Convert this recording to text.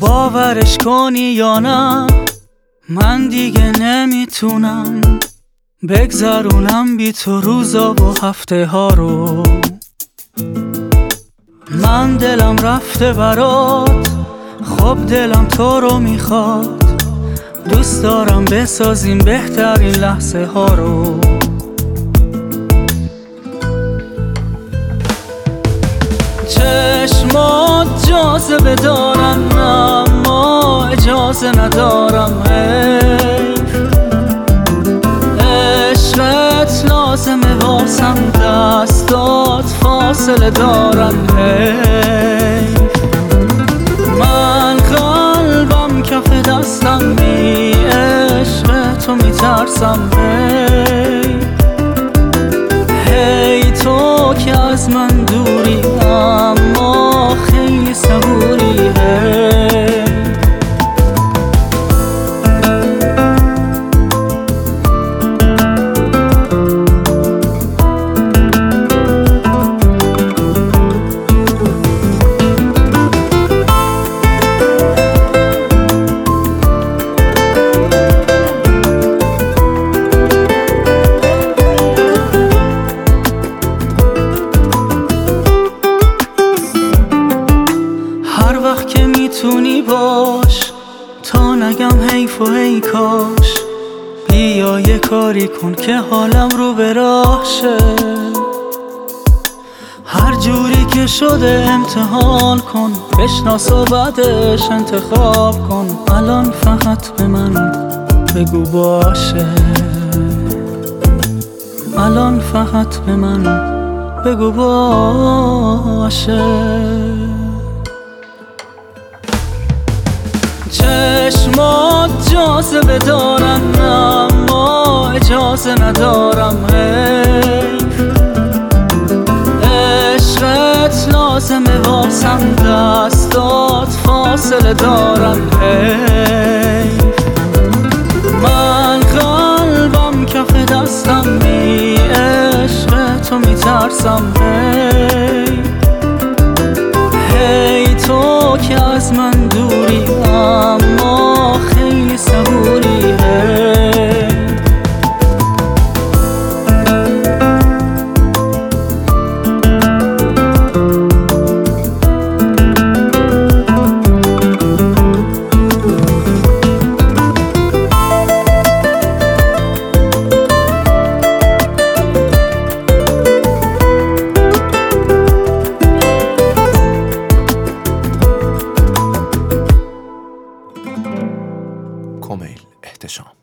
باورش کنی یا نه، من دیگه نمیتونم بگذرونم بی تو روزا و هفته ها رو. من دلم رفته برات، خب دلم تو رو میخواد، دوست دارم بسازیم بهترین لحظه ها رو. چشمات جاذبه دارن اما اجازه ندارم، حیف عشقت لازمه واسم، دستات فاصله دارن، حیف من قلبم کف دستم، بی عشق تو میترسم، هی تو که از من دوری اما خیلی صبوری، که میتونی باش تا نگم حیف و هی کاش، بیا یه کاری کن که حالم رو به راه شه، هر جوری که شده امتحان کن، بشناس و بعدش انتخاب کن، الان فقط به من بگو باشه، الان فقط به من بگو باشه. چشمات جاذبه دارن اما اجازه ندارم، حیف عشقت لازمه واسم، دستات فاصله دارن، حیف من قلبم کف دستم، بی عشق تو میترسم، هی تو که از من دوری اما خیلی صبوری، کمیل احتشام.